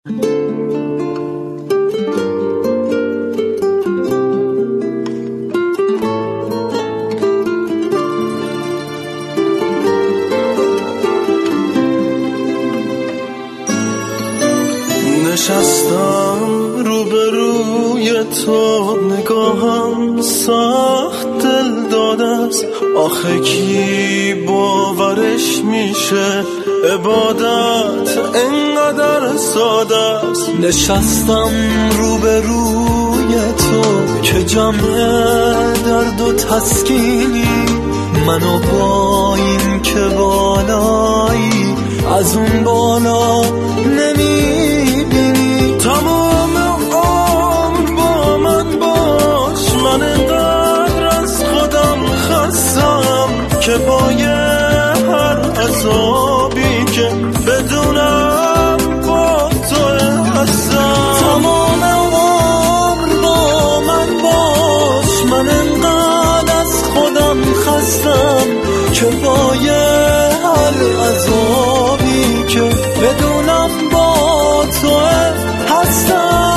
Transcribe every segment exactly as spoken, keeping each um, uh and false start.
نشستم روبروی تو، نگاهم سخت دل داده است. آخه کی باورش میشه عبادت انقدر ساده است؟ نشستم روبروی تو که جمع درد و تسکینی، منو با این که بالایی از اون بالا نمیبینی. تمام عمر با من باش، من انقدر از خودم خستم که با یه هر عذابی که بدونم با تو هستم. تمام عمر با من باش، من انقدر از خودم خستم که با یه هر عذابی که بدونم با تو هستم.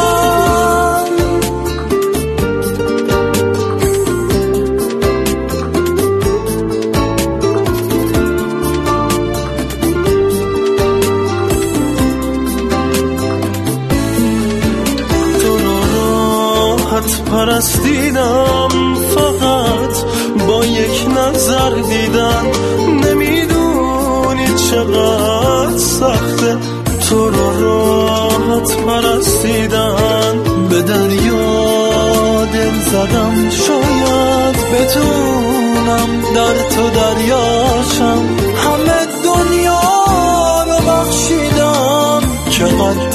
تو رو راحت پرستیدم، فقط با یک نظر دیدن. نمیدونی چقدر سخته تو رو راحت پرستیدن. به دریا دل زدم، شاید بتونم در تو دریاشم. همه دنیا رو بخشیدم که قد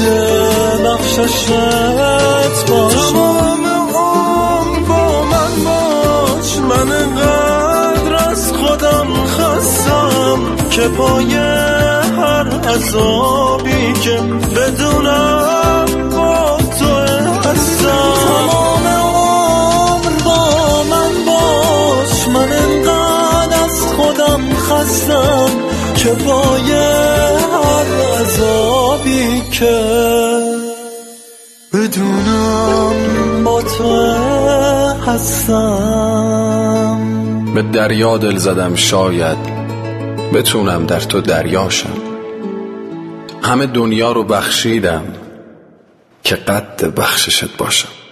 بخششت باشم. تمام عمر با من باش، من انقدر از خودم خستم که پای هر عذابی که بدونم با تو هستم. تمام عمر با من باش، من انقدر از خودم خستم که پای هر عذابی که بدونم با تو هستم. به دریا دل زدم، شاید بتونم در تو دریاشم. همه دنیا رو بخشیدم که قد بخششت باشم.